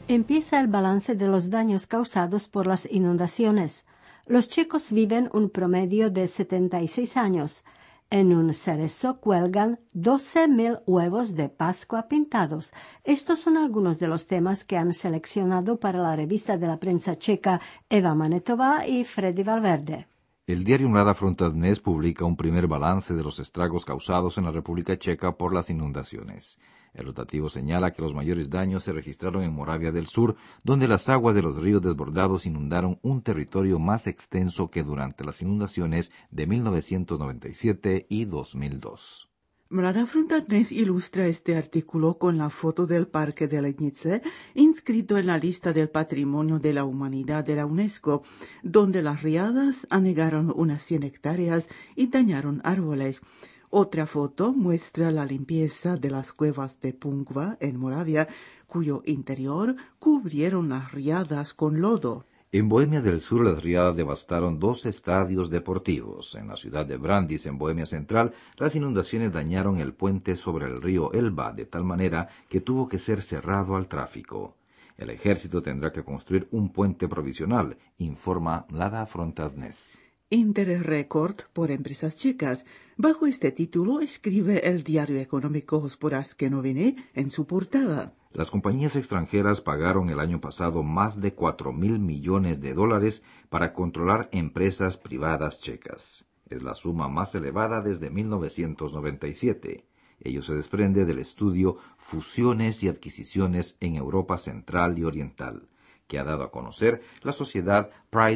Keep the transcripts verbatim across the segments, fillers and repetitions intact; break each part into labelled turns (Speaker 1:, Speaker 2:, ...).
Speaker 1: Empieza el balance de los daños causados por las inundaciones. Los checos viven un promedio de setenta y seis años. En un cerezo cuelgan doce mil huevos de Pascua pintados. Estos son algunos de los temas que han seleccionado para la revista de la prensa checa Eva Manetova y Freddy Valverde.
Speaker 2: El diario Mladá Fronta Dnes publica un primer balance de los estragos causados en la República Checa por las inundaciones. El rotativo señala que los mayores daños se registraron en Moravia del Sur, donde las aguas de los ríos desbordados inundaron un territorio más extenso que durante las inundaciones de mil novecientos noventa y siete y dos mil dos.
Speaker 3: Mladá Fronta Dnes ilustra este artículo con la foto del Parque de Lednice, inscrito en la lista del Patrimonio de la Humanidad de la UNESCO, donde las riadas anegaron unas cien hectáreas y dañaron árboles. Otra foto muestra la limpieza de las cuevas de Pungva, en Moravia, cuyo interior cubrieron las riadas con lodo.
Speaker 2: En Bohemia del Sur, las riadas devastaron dos estadios deportivos. En la ciudad de Brandis, en Bohemia Central, las inundaciones dañaron el puente sobre el río Elba, de tal manera que tuvo que ser cerrado al tráfico. El ejército tendrá que construir un puente provisional, informa Mladá Fronta Dnes.
Speaker 3: Interrecord por empresas checas. Bajo este título escribe el diario económico Hospodářské noviny en su portada.
Speaker 2: Las compañías extranjeras pagaron el año pasado más de cuatro mil millones de dólares para controlar empresas privadas checas. Es la suma más elevada desde mil novecientos noventa y siete. Ello se desprende del estudio Fusiones y Adquisiciones en Europa Central y Oriental, que ha dado a conocer la sociedad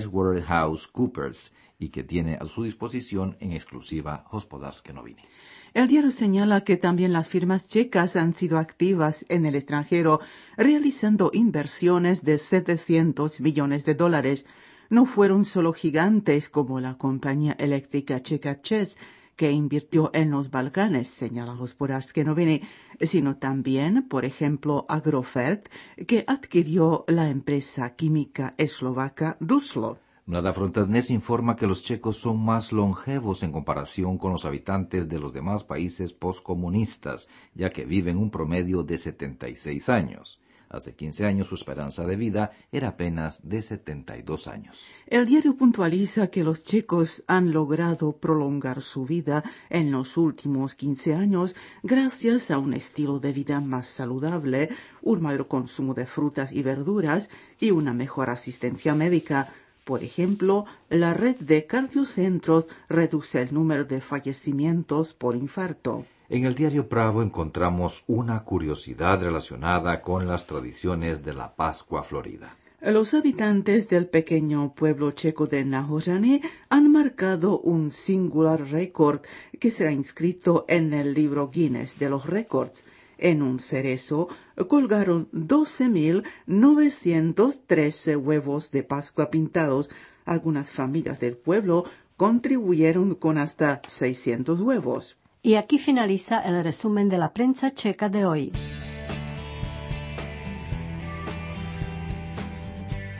Speaker 2: PricewaterhouseCoopers y que tiene a su disposición en exclusiva Hospodářské noviny.
Speaker 3: El diario señala que también las firmas checas han sido activas en el extranjero, realizando inversiones de setecientos millones de dólares. No fueron solo gigantes como la compañía eléctrica checa ČEZ, que invirtió en los Balcanes, señala Hospodářské noviny, sino también, por ejemplo, Agrofert, que adquirió la empresa química eslovaca Duslo.
Speaker 2: Mladá Fronta Dnes informa que los checos son más longevos en comparación con los habitantes de los demás países postcomunistas, ya que viven un promedio de setenta y seis años. Hace quince años su esperanza de vida era apenas de setenta y dos años.
Speaker 3: El diario puntualiza que los checos han logrado prolongar su vida en los últimos quince años gracias a un estilo de vida más saludable, un mayor consumo de frutas y verduras y una mejor asistencia médica. Por ejemplo, la red de cardiocentros reduce el número de fallecimientos por infarto.
Speaker 2: En el diario Pravo encontramos una curiosidad relacionada con las tradiciones de la Pascua Florida.
Speaker 3: Los habitantes del pequeño pueblo checo de Nahořany han marcado un singular récord que será inscrito en el libro Guinness de los récords. En un cerezo colgaron doce mil novecientos trece huevos de Pascua pintados. Algunas familias del pueblo contribuyeron con hasta seiscientos huevos.
Speaker 1: Y aquí finaliza el resumen de la prensa checa de hoy.